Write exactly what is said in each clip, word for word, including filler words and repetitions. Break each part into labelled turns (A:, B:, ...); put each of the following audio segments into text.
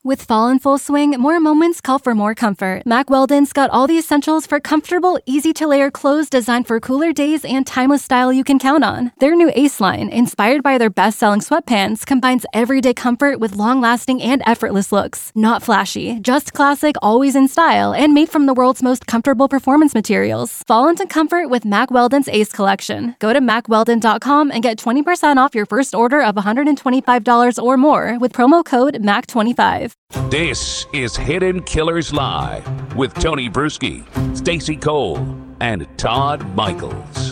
A: With fall in full swing, more moments call for more comfort. Mack Weldon's got all the essentials for comfortable, easy-to-layer clothes designed for cooler days and timeless style you can count on. Their new Ace line, inspired by their best-selling sweatpants, combines everyday comfort with long-lasting and effortless looks. Not flashy, just classic, always in style, and made from the world's most comfortable performance materials. Fall into comfort with Mack Weldon's Ace collection. Go to mack weldon dot com and get twenty percent off your first order of one hundred twenty-five dollars or more with promo code M A C twenty-five.
B: This is Hidden Killers Live with Tony Bruschi, Stacey Cole, and Todd Michaels.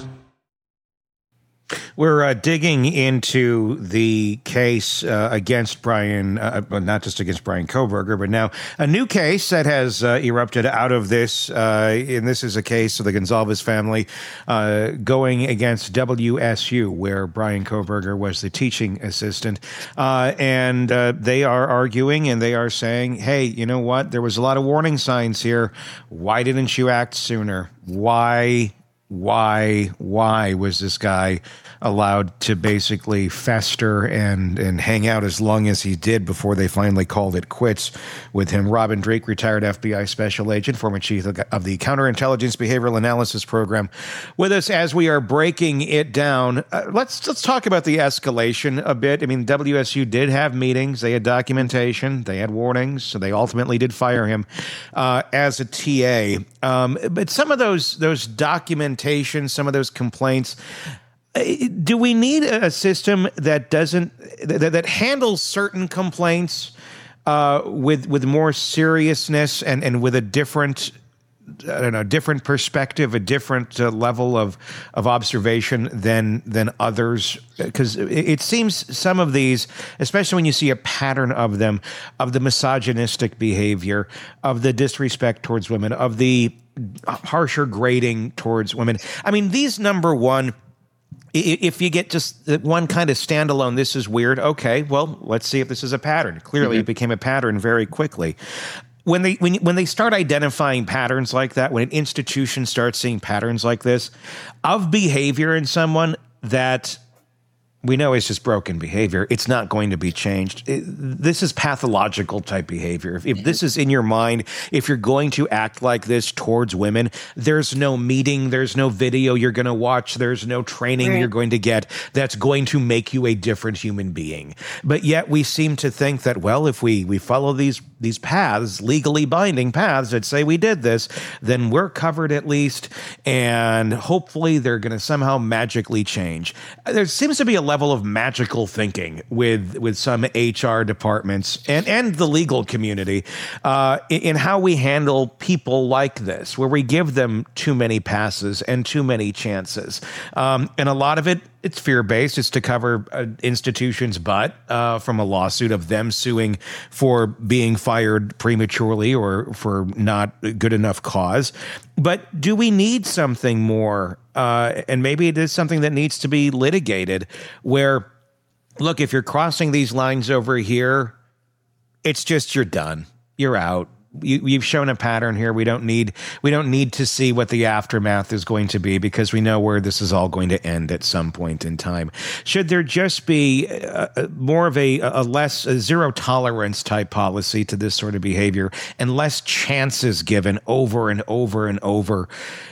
C: We're uh, digging into the case uh, against Bryan, uh, well, not just against Bryan Kohberger, but now a new case that has uh, erupted out of this. Uh, and this is a case of the Gonzalez family uh, going against W S U, where Bryan Kohberger was the teaching assistant. Uh, and uh, they are arguing and they are saying, hey, you know what? There was a lot of warning signs here. Why didn't you act sooner? Why? Why, why was this guy allowed to basically fester and, and hang out as long as he did before they finally called it quits with him? Robin Drake, retired F B I special agent, former chief of the Counterintelligence Behavioral Analysis Program, with us as we are breaking it down. Uh, let's let's talk about the escalation a bit. I mean, W S U did have meetings. They had documentation. They had warnings. So they ultimately did fire him uh, as a T A. Um, but some of those those documentation, some of those complaints, do we need a system that doesn't that, that handles certain complaints uh, with with more seriousness and, and with a different I don't know different perspective, a different uh, level of of observation than than others? Because it, it seems some of these, especially when you see a pattern of them, of the misogynistic behavior, of the disrespect towards women, of the harsher grading towards women. I mean, these number one. If you get just one kind of standalone, this is weird. Okay, well, let's see if this is a pattern. Clearly, mm-hmm. It became a pattern very quickly. When they when when they start identifying patterns like that, when an institution starts seeing patterns like this of behavior in someone that we know is just broken behavior, it's not going to be changed. It, this is pathological type behavior. If, if this is in your mind, if you're going to act like this towards women, there's no meeting, there's no video you're going to watch, there's no training right. you're going to get that's going to make you a different human being. But yet we seem to think that, well, if we we follow these these paths, legally binding paths that say we did this, then we're covered at least, and hopefully they're going to somehow magically change. There seems to be a level of magical thinking with with some H R departments and, and the legal community uh, in, in how we handle people like this, where we give them too many passes and too many chances. Um, and a lot of it, it's fear-based. It's to cover an institution's butt uh, from a lawsuit of them suing for being fired prematurely or for not good enough cause. But do we need something more? Uh, and maybe it is something that needs to be litigated where, look, if you're crossing these lines over here, it's just you're done. You're out. You, you've shown a pattern here. We don't need we don't need to see what the aftermath is going to be because we know where this is all going to end at some point in time. Should there just be a, a, more of a, a less a zero tolerance type policy to this sort of behavior and less chances given over and over and over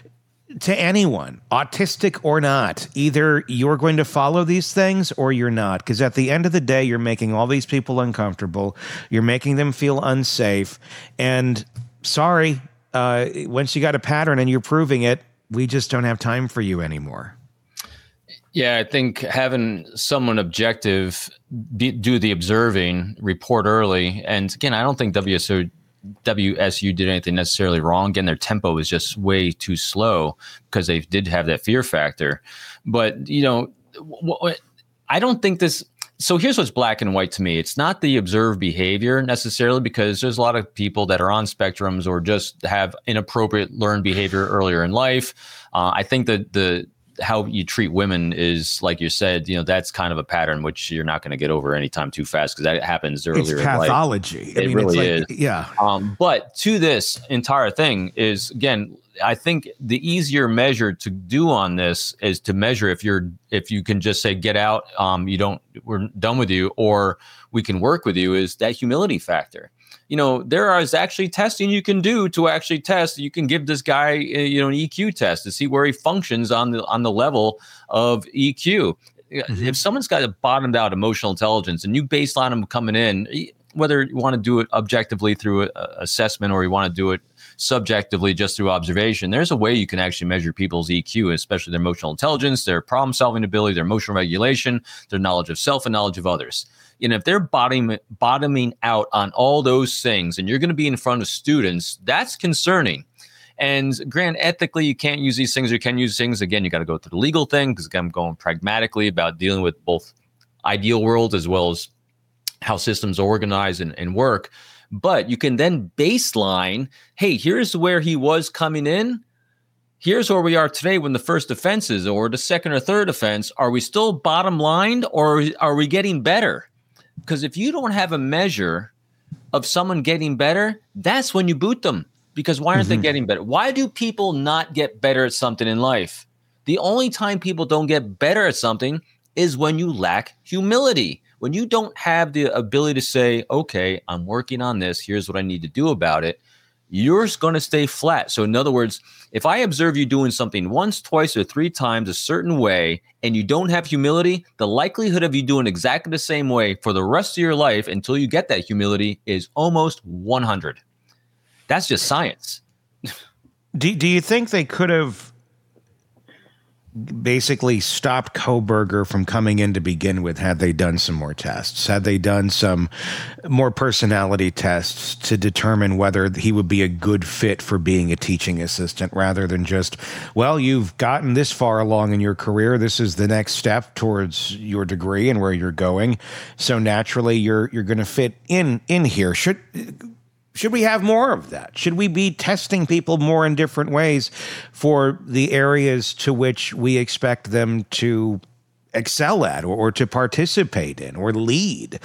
C: to anyone, autistic or not? Either you're going to follow these things or you're not, because at the end of the day, you're making all these people uncomfortable. You're making them feel unsafe. And sorry, uh, once you got a pattern and you're proving it, we just don't have time for you anymore.
D: Yeah, I think having someone objective be, do the observing, report early. And again, I don't think W S O W S U did anything necessarily wrong. Again, their tempo was just way too slow because they did have that fear factor. But, you know, w- w- I don't think this. So here's what's black and white to me. It's not the observed behavior necessarily, because there's a lot of people that are on spectrums or just have inappropriate learned behavior earlier in life. Uh, I think that the how you treat women is, like you said, you know, that's kind of a pattern which you're not going to get over anytime too fast because that happens earlier
C: in life. It's pathology. I
D: it
C: mean,
D: really
C: it's like,
D: is.
C: Yeah.
D: Um, but to this entire thing is, again, I think the easier measure to do on this is to measure if you're if you can just say, get out, um, you don't, we're done with you, or we can work with you, is that humility factor. you know, there is actually testing you can do to actually test. You can give this guy, you know, an E Q test to see where he functions on the on the level of E Q. Mm-hmm. If someone's got a bottomed out emotional intelligence and you baseline them coming in, whether you want to do it objectively through a, a assessment or you want to do it subjectively just through observation, there's a way you can actually measure people's E Q, especially their emotional intelligence, their problem solving ability, their emotional regulation, their knowledge of self and knowledge of others. You know, if they're bottoming, bottoming out on all those things and you're going to be in front of students, that's concerning. And granted, ethically, you can't use these things or you can use things. Again, you got to go through the legal thing because I'm going pragmatically about dealing with both ideal world as well as how systems organize and, and work. But you can then baseline, hey, here's where he was coming in. Here's where we are today when the first offense is, or the second or third offense. Are we still bottom lined or are we getting better? Because if you don't have a measure of someone getting better, that's when you boot them. Because why aren't mm-hmm. they getting better? Why do people not get better at something in life? The only time people don't get better at something is when you lack humility. When you don't have the ability to say, okay, I'm working on this. Here's what I need to do about it. You're going to stay flat. So in other words, if I observe you doing something once, twice, or three times a certain way, and you don't have humility, the likelihood of you doing exactly the same way for the rest of your life until you get that humility is almost one hundred. That's just science.
C: Do, do you think they could have basically stopped Kohberger from coming in to begin with had they done some more tests? Had they done some more personality tests to determine whether he would be a good fit for being a teaching assistant rather than just, well, you've gotten this far along in your career. This is the next step towards your degree and where you're going. So naturally, you're you're going to fit in in here. Should... Should we have more of that? Should we be testing people more in different ways for the areas to which we expect them to excel at or, or to participate in or lead?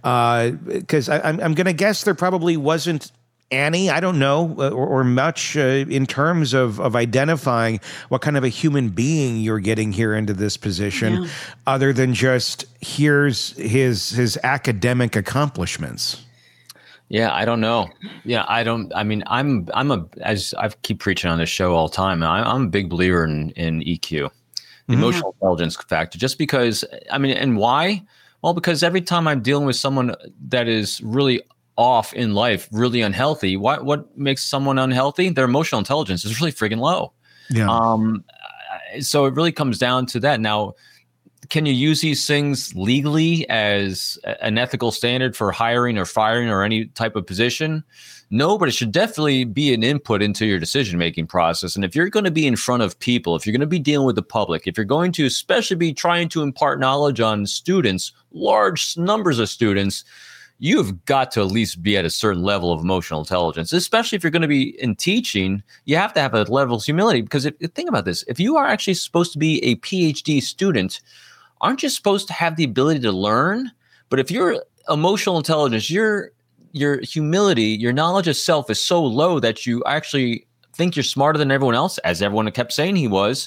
C: Because uh, I'm, I'm going to guess there probably wasn't any, I don't know, or, or much uh, in terms of, of identifying what kind of a human being you're getting here into this position, yeah. other than just here's his his academic accomplishments.
D: Yeah, I don't know. Yeah, I don't. I mean, I'm I'm a as I keep preaching on this show all the time. I'm, I'm a big believer in in E Q, the mm-hmm. emotional intelligence factor. Just because, I mean, and why? Well, because every time I'm dealing with someone that is really off in life, really unhealthy, what what makes someone unhealthy? Their emotional intelligence is really friggin' low. Yeah. Um. So it really comes down to that. Now, can you use these things legally as an ethical standard for hiring or firing or any type of position? No, but it should definitely be an input into your decision-making process. And if you're going to be in front of people, if you're going to be dealing with the public, if you're going to especially be trying to impart knowledge on students, large numbers of students, you've got to at least be at a certain level of emotional intelligence, especially if you're going to be in teaching. You have to have a level of humility because if, think about this. If you are actually supposed to be a P H D student, aren't you supposed to have the ability to learn? But if your emotional intelligence, your your humility, your knowledge of self is so low that you actually think you're smarter than everyone else, as everyone kept saying he was,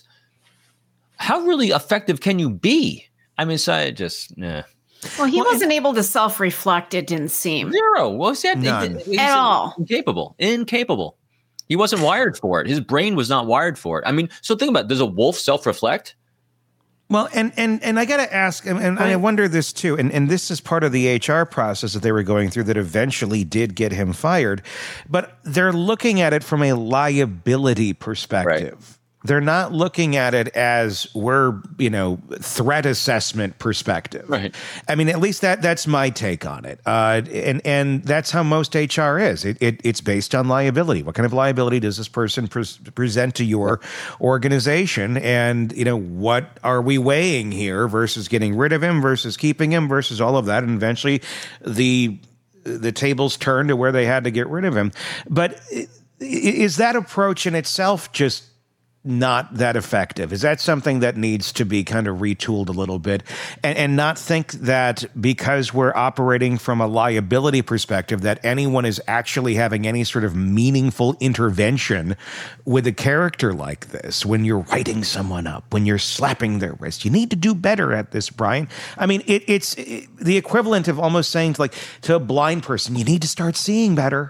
D: how really effective can you be? I mean, so I just, nah.
E: Well, he well, wasn't able to self-reflect, it didn't seem.
D: Zero. Well, he had,
E: None.
D: He,
E: At all.
D: Incapable. Incapable. He wasn't wired for it. His brain was not wired for it. I mean, so think about it. Does a wolf self-reflect?
C: Well, and and and I got to ask, and, and I wonder this too, and, and this is part of the H R process that they were going through that eventually did get him fired, but they're looking at it from a liability perspective. Right. They're not looking at it as we're, you know, threat assessment perspective. Right. I mean, at least that that's my take on it. Uh, and and that's how most H R is. It, it it's based on liability. What kind of liability does this person pre- present to your organization? And, you know, what are we weighing here versus getting rid of him versus keeping him versus all of that? And eventually the the tables turned to where they had to get rid of him. But is that approach in itself just not that effective? Is that something that needs to be kind of retooled a little bit, and, and not think that because we're operating from a liability perspective that anyone is actually having any sort of meaningful intervention with a character like this? When you're writing someone up, when you're slapping their wrist, you need to do better at this, Brian. I mean, it, it's it, the equivalent of almost saying to like to a blind person, you need to start seeing better.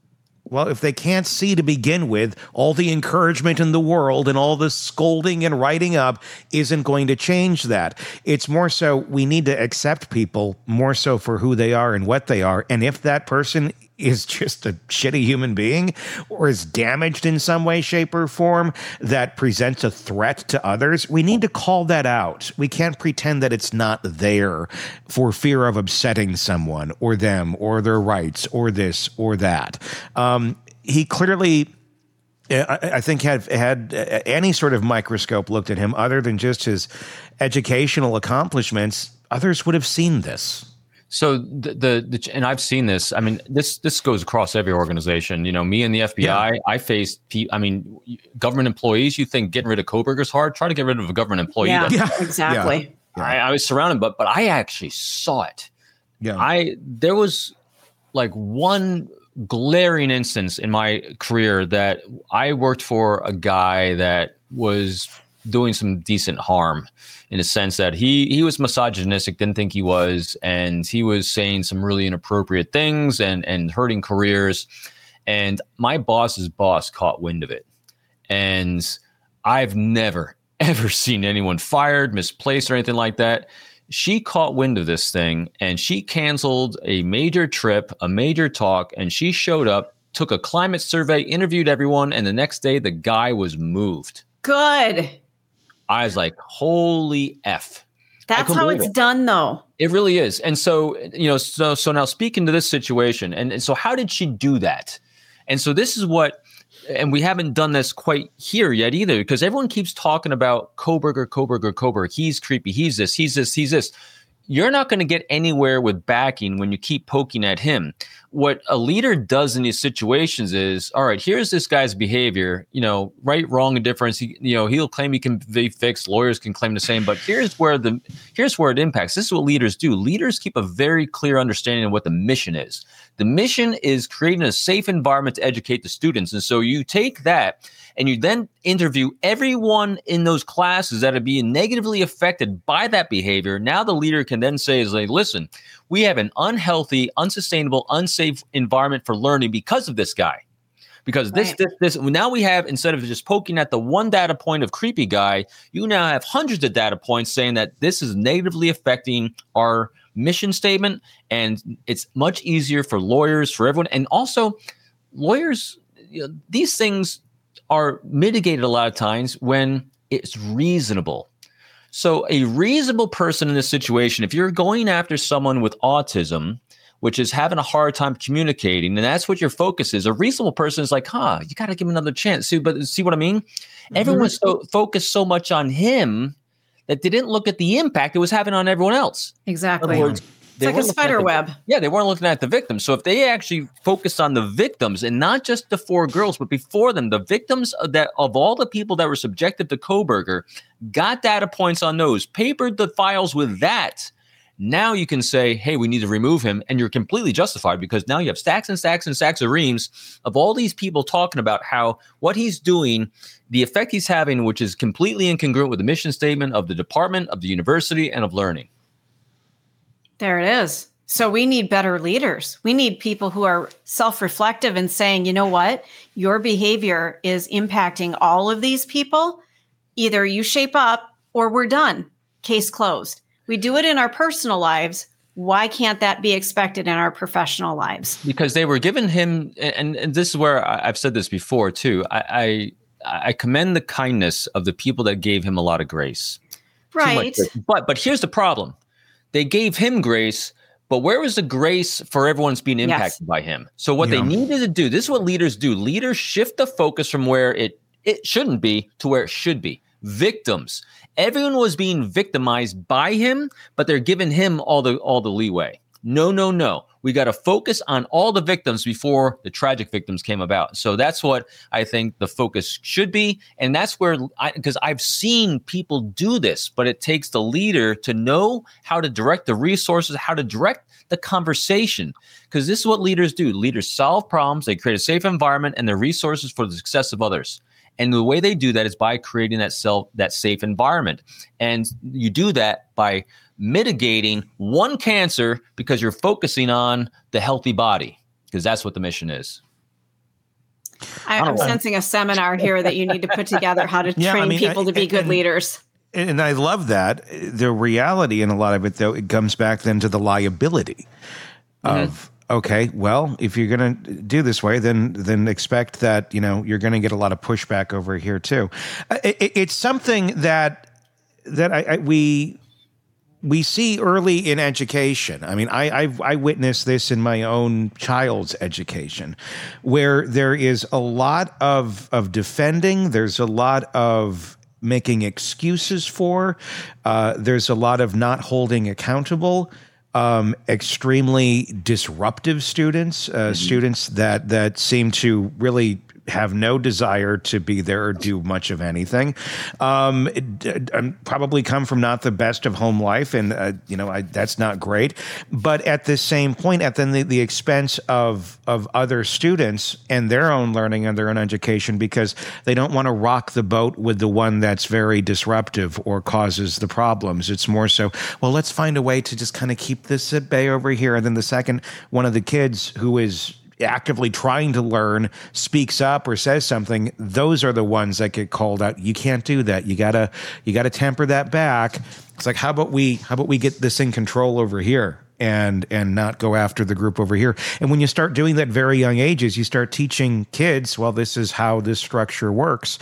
C: Well, if they can't see to begin with, all the encouragement in the world and all the scolding and writing up isn't going to change that. It's more so we need to accept people more so for who they are and what they are. And if that person is just a shitty human being or is damaged in some way, shape, or form that presents a threat to others, we need to call that out. We can't pretend that it's not there for fear of upsetting someone or them or their rights or this or that. Um, he clearly, I, I think, had had any sort of microscope looked at him other than just his educational accomplishments, others would have seen this.
D: So the, the the and I've seen this. I mean, this this goes across every organization. You know, me and the F B I. Yeah. I faced. I mean, government employees. You think getting rid of Kohberger's hard? Try to get rid of a government employee.
E: Yeah,
D: yeah.
E: exactly.
D: Yeah. I, I was surrounded, but but I actually saw it.
C: Yeah.
D: I there was like one glaring instance in my career that I worked for a guy that was doing some decent harm, in a sense that he he was misogynistic, didn't think he was, and he was saying some really inappropriate things and and hurting careers. And my boss's boss caught wind of it. And I've never, ever seen anyone fired, misplaced, or anything like that. She caught wind of this thing, and she canceled a major trip, a major talk, and she showed up, took a climate survey, interviewed everyone, and the next day the guy was moved.
E: Good.
D: I was like, holy F.
E: That's how it's it. done, though.
D: It really is. And so, you know, so so now speaking to this situation, and, and so how did she do that? And so this is what, and we haven't done this quite here yet either, because everyone keeps talking about Kohberger, Kohberger, Kohberger. He's creepy. He's this, he's this, he's this. You're not going to get anywhere with backing when you keep poking at him. What a leader does in these situations is, all right, here's this guy's behavior, you know, right, wrong, and difference. He, you know, he'll claim he can be fixed. Lawyers can claim the same, but here's where the, here's where it impacts. This is what leaders do. Leaders keep a very clear understanding of what the mission is. The mission is creating a safe environment to educate the students. And so you take that and you then interview everyone in those classes that are being negatively affected by that behavior. Now the leader can then say, is like, listen, we have an unhealthy, unsustainable, unsafe environment for learning because of this guy. Because this, right. this, this, now we have, instead of just poking at the one data point of creepy guy, you now have hundreds of data points saying that this is negatively affecting our mission statement. And it's much easier for lawyers, for everyone. And also lawyers, you know, these things are mitigated a lot of times when it's reasonable. So a reasonable person in this situation, if you're going after someone with autism, which is having a hard time communicating, and that's what your focus is, a reasonable person is like, huh, you got to give him another chance. See, but see what I mean? Mm-hmm. Everyone's so focused so much on him that they didn't look at the impact it was having on everyone else.
E: Exactly.
D: In other words,
E: it's like a spider
D: the,
E: web.
D: Yeah, they weren't looking at the victims. So if they actually focused on the victims and not just the four girls, but before them, the victims of that of all the people that were subjected to Kohberger, got data points on those, papered the files with that. Now you can say, hey, we need to remove him. And you're completely justified, because now you have stacks and stacks and stacks of reams of all these people talking about how what he's doing, the effect he's having, which is completely incongruent with the mission statement of the department, of the university, and of learning.
E: There it is. So we need better leaders. We need people who are self-reflective and saying, you know what, your behavior is impacting all of these people. Either you shape up or we're done. Case closed. We do it in our personal lives. Why can't that be expected in our professional lives? Because
D: they were given him, and, and this is where I, I've said this before too, I, I, I commend the kindness of the people that gave him a lot of grace.
E: Right.
D: But but here's the problem. They gave him grace, but where was the grace for everyone's being impacted yes. by him? So what yeah. they needed to do, this is what leaders do. Leaders shift the focus from where it, it shouldn't be to where it should be. Victims. Everyone was being victimized by him, but they're giving him all the all the leeway. no, no, no. We got to focus on all the victims before the tragic victims came about. So that's what I think the focus should be. And that's where, because I've seen people do this, but it takes the leader to know how to direct the resources, how to direct the conversation. Because this is what leaders do. Leaders solve problems, they create a safe environment and the resources for the success of others. And the way they do that is by creating that self, that safe environment. And you do that by mitigating one cancer because you're focusing on the healthy body, because that's what the mission is.
E: I, I'm sensing a seminar here that you need to put together how to
C: yeah,
E: train
C: I mean,
E: people
C: I,
E: to be good
C: and,
E: leaders.
C: And I love that. The reality in a lot of it, though, it comes back then to the liability mm-hmm. of, okay, well, if you're going to do this way, then then expect that, you know, you're going to get a lot of pushback over here too. It, it's something that that I, I we we see early in education. I mean, I I've, I witnessed this in my own child's education, where there is a lot of of defending. There's a lot of making excuses for. Uh, there's a lot of not holding accountable. Um, extremely disruptive students, uh, mm-hmm. students that that seem to really have no desire to be there or do much of anything. Um, it, uh, probably come from not the best of home life, and uh, you know I, that's not great. But at the same point, at the, the expense of of other students and their own learning and their own education, because they don't want to rock the boat with the one that's very disruptive or causes the problems. It's more so, well, let's find a way to just kind of keep this at bay over here. And then the second one of the kids who is actively trying to learn speaks up or says something, those are the ones that get called out. You can't do that. You gotta you gotta temper that back. It's like, how about we how about we get this in control over here and and not go after the group over here. And when you start doing that at very young ages, you start teaching kids, well, this is how this structure works.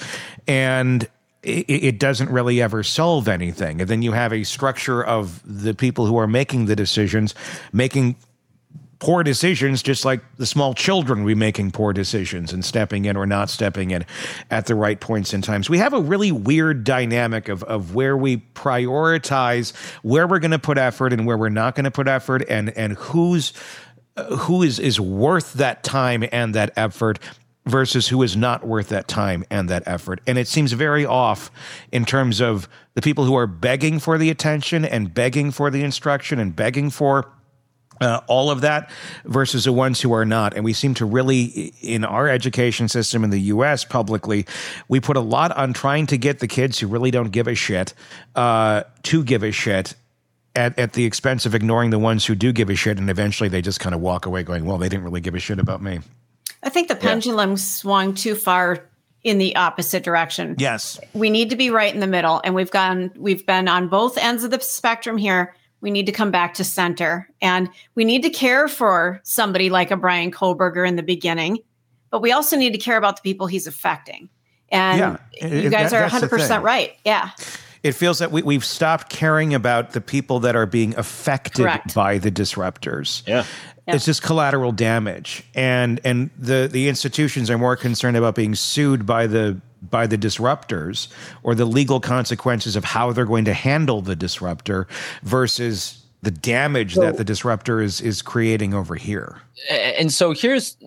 C: And it, it doesn't really ever solve anything. And then you have a structure of the people who are making the decisions, making poor decisions, just like the small children will be making poor decisions and stepping in or not stepping in at the right points in times. We have a really weird dynamic of, of where we prioritize where we're going to put effort and where we're not going to put effort, and, and who's uh, who is, is worth that time and that effort versus who is not worth that time and that effort. And it seems very off in terms of the people who are begging for the attention and begging for the instruction and begging for Uh, all of that versus the ones who are not. And we seem to really, in our education system in the U S publicly, we put a lot on trying to get the kids who really don't give a shit uh, to give a shit at, at the expense of ignoring the ones who do give a shit. And eventually they just kind of walk away going, well, they didn't really give a shit about me.
E: I think the pendulum yeah. swung too far in the opposite direction.
C: Yes.
E: We need to be right in the middle. And we've gone, we've been on both ends of the spectrum here. We need to come back to center, and we need to care for somebody like a Bryan Kohberger in the beginning, but we also need to care about the people he's affecting. And yeah, it, you guys that, are one hundred percent right. Yeah.
C: It feels that we, we've stopped caring about the people that are being affected Correct. by the disruptors.
D: Yeah.
C: Yeah. It's just collateral damage. And and the, the institutions are more concerned about being sued by the by the disruptors or the legal consequences of how they're going to handle the disruptor versus the damage so, that the disruptor is is creating over here.
D: And so here's,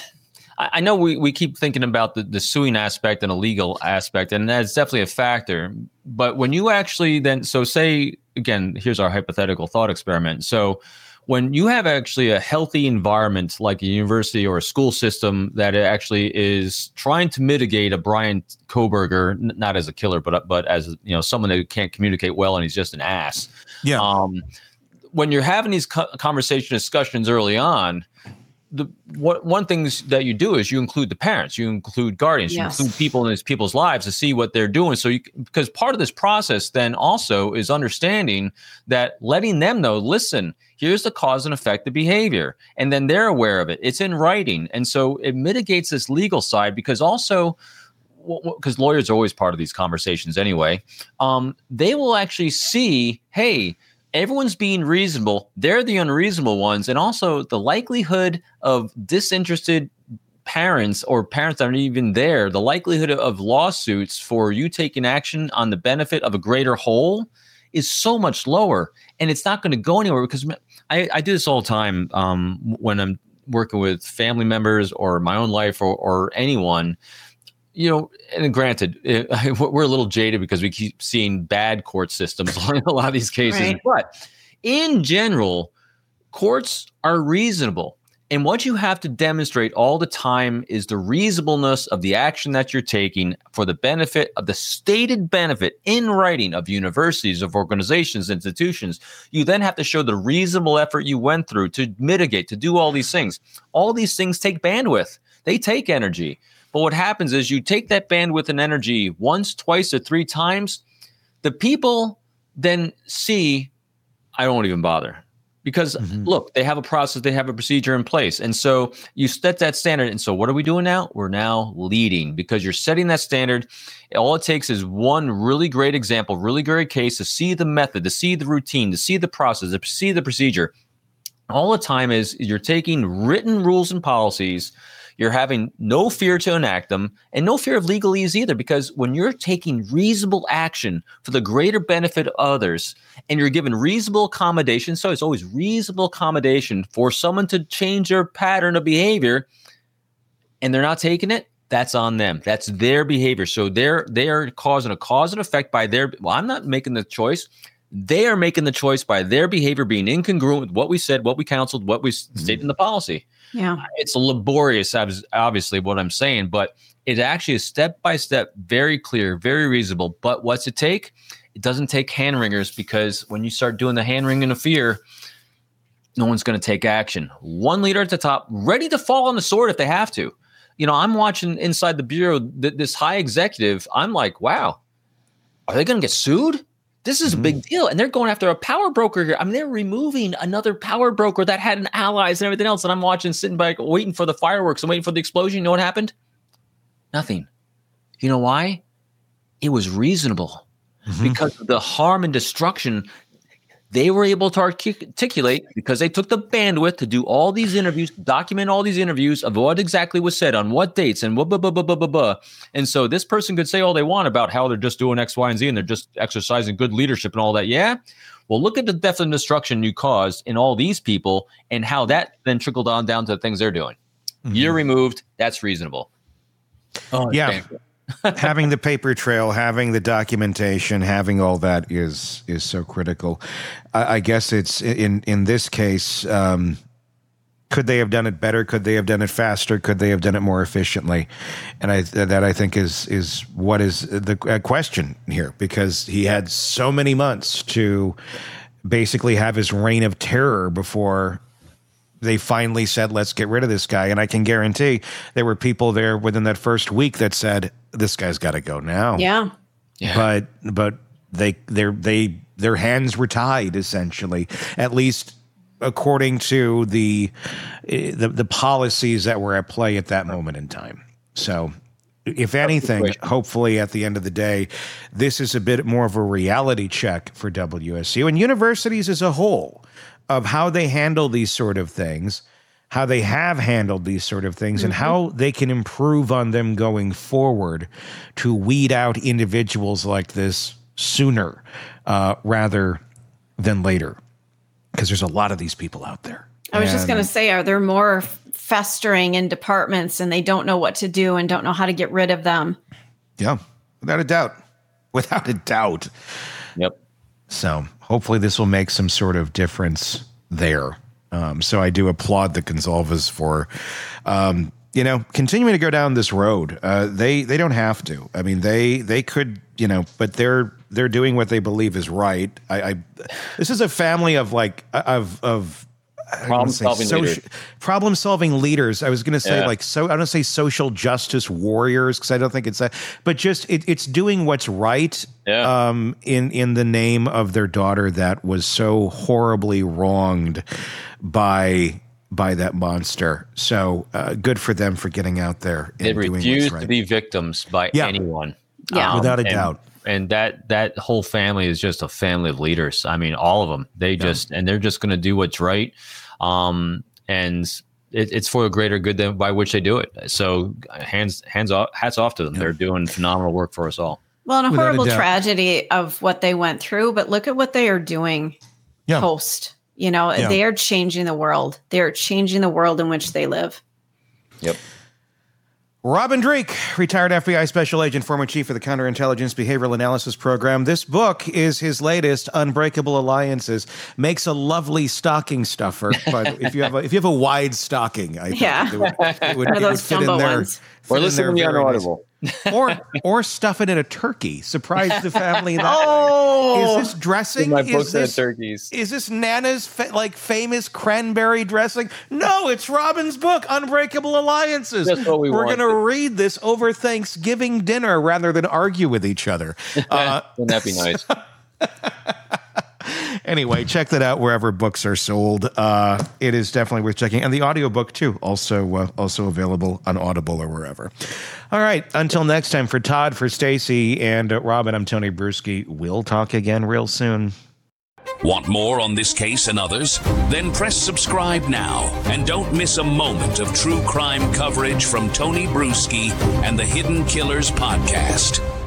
D: I know we, we keep thinking about the, the suing aspect and a legal aspect, and that's definitely a factor. But when you actually then, so say, again, here's our hypothetical thought experiment. So when you have actually a healthy environment like a university or a school system that actually is trying to mitigate a Bryan Kohberger, n- not as a killer, but but as you know, someone that can't communicate well and he's just an ass.
C: Yeah.
D: Um, when you're having these co- conversation discussions early on, the what one things that you do is you include the parents, you include guardians, yes. you include people in these people's lives to see what they're doing. So you, because part of this process then also is understanding that, letting them know, listen, here's the cause and effect of behavior. And then they're aware of it. It's in writing. And so it mitigates this legal side, because also, because lawyers are always part of these conversations anyway, um, they will actually see, hey, everyone's being reasonable. They're the unreasonable ones. And also the likelihood of disinterested parents or parents that aren't even there, the likelihood of lawsuits for you taking action on the benefit of a greater whole is so much lower. And it's not going to go anywhere, because I, I do this all the time um, when I'm working with family members or my own life or, or anyone. You know, and granted, it, we're a little jaded because we keep seeing bad court systems in a lot of these cases.
E: Right.
D: But in general, courts are reasonable. And what you have to demonstrate all the time is the reasonableness of the action that you're taking for the benefit of the stated benefit in writing of universities, of organizations, institutions. You then have to show the reasonable effort you went through to mitigate, to do all these things. All these things take bandwidth. They take energy. But what happens is you take that bandwidth and energy once, twice, or three times. The people then see, I don't even bother. Because, mm-hmm. look, they have a process, they have a procedure in place. And so you set that standard. And so what are we doing now? We're now leading because you're setting that standard. All it takes is one really great example, really great case to see the method, to see the routine, to see the process, to see the procedure. All the time is you're taking written rules and policies. You're having no fear to enact them and no fear of legalese either, because when you're taking reasonable action for the greater benefit of others and you're given reasonable accommodation, so it's always reasonable accommodation for someone to change their pattern of behavior and they're not taking it, that's on them. That's their behavior. So they're, they are causing a cause and effect by their, well, I'm not making the choice. They are making the choice by their behavior being incongruent with what we said, what we counseled, what we mm-hmm. stated in the policy.
E: Yeah,
D: it's laborious, obviously, what I'm saying, but it actually is step by step, very clear, very reasonable. But what's it take? It doesn't take hand wringers, because when you start doing the hand wringing of fear, no one's going to take action. One leader at the top, ready to fall on the sword if they have to. You know, I'm watching inside the bureau, th- this high executive. I'm like, wow, are they going to get sued? This is a big deal. And they're going after a power broker here. I mean, they're removing another power broker that had an allies and everything else. And I'm watching, sitting back, waiting for the fireworks and waiting for the explosion. You know what happened? Nothing. You know why? It was reasonable. Mm-hmm. Because of the harm and destruction they were able to articulate, because they took the bandwidth to do all these interviews, document all these interviews of what exactly was said on what dates and what, blah, blah, blah, blah, blah, blah. And so this person could say all they want about how they're just doing X, Y, and Z, and they're just exercising good leadership and all that. Yeah. Well, look at the death and destruction you caused in all these people and how that then trickled on down to the things they're doing. Mm-hmm. You're removed. That's reasonable.
C: Oh, yeah. Having the paper trail, having the documentation, having all that is is so critical. I, I guess it's in in this case. Um, could they have done it better? Could they have done it faster? Could they have done it more efficiently? And I that I think is is what is the question here, because he had so many months to basically have his reign of terror before they finally said, let's get rid of this guy. And I can guarantee there were people there within that first week that said, this guy's got to go now.
E: Yeah.
D: yeah.
C: But but they their they their hands were tied, essentially, at least according to the the, the policies that were at play at that moment in time. So if anything, hopefully at the end of the day, this is a bit more of a reality check for W S U and universities as a whole, of how they handle these sort of things, how they have handled these sort of things, mm-hmm. and how they can improve on them going forward to weed out individuals like this sooner uh, rather than later. Because there's a lot of these people out there.
E: I was
C: and,
E: just going to say, are there more festering in departments and they don't know what to do and don't know how to get rid of them?
C: Yeah, without a doubt. Without a doubt.
D: Yep.
C: So hopefully this will make some sort of difference there. Um, so I do applaud the Gonsalves for, um, you know, continuing to go down this road. Uh, they they don't have to. I mean, they they could, you know, but they're they're doing what they believe is right. I, I this is a family of like of of.
D: Problem solving
C: social,
D: leaders.
C: Problem solving leaders. I was going to say
D: yeah.
C: like so. I don't say social justice warriors because I don't think it's that. But just it, it's doing what's right.
D: Yeah.
C: Um. In in the name of their daughter that was so horribly wronged by by that monster. So uh, good for them for getting out there and
D: they
C: doing
D: refuse
C: what's right.
D: to be victims by
C: yeah.
D: anyone.
E: Yeah,
D: um,
C: without a
D: and,
C: doubt.
D: And that that whole family is just a family of leaders. I mean, all of them. They yeah. just and they're just going to do what's right. Um, and it, it's for a greater good than by which they do it. So hands, hands off, hats off to them. Yeah. They're doing phenomenal work for us all.
E: Well, and a
C: Without
E: horrible
C: a doubt.
E: tragedy of what they went through, but look at what they are doing
C: Yeah.
E: post, You know,
C: Yeah.
E: they are changing the world. They are changing the world in which they live.
D: Yep.
C: Robin Dreeke, retired F B I special agent, former chief of the Counterintelligence Behavioral Analysis Program. This book is his latest, Unbreakable Alliances. Makes a lovely stocking stuffer, but if you have a, if you have a wide stocking, I think
E: Yeah.
C: it would, it would,
E: One of
C: it would
E: those
C: fit in
E: jumbo
C: there.
E: ones.
C: fit
D: Or
C: in
D: listen
C: there
D: to me on
C: very nice.
D: Audible.
C: or or stuff it in a turkey. Surprise the family that
E: Oh.
C: way. Is this dressing?
D: My
C: is
D: books and
C: this,
D: turkeys.
C: Is this Nana's fa- like famous cranberry dressing? No, it's Robin's book, Unbreakable Alliances.
D: That's what we
C: We're
D: wanted.
C: going to read this over Thanksgiving dinner rather than argue with each other. Uh,
D: Wouldn't that be nice?
C: Anyway, check that out wherever books are sold. Uh, it is definitely worth checking. And the audiobook, too, also uh, also available on Audible or wherever. All right. Until next time, for Todd, for Stacy, and uh, Robin, I'm Tony Bruschi. We'll talk again real soon.
B: Want more on this case and others? Then press subscribe now and don't miss a moment of true crime coverage from Tony Bruschi and the Hidden Killers podcast.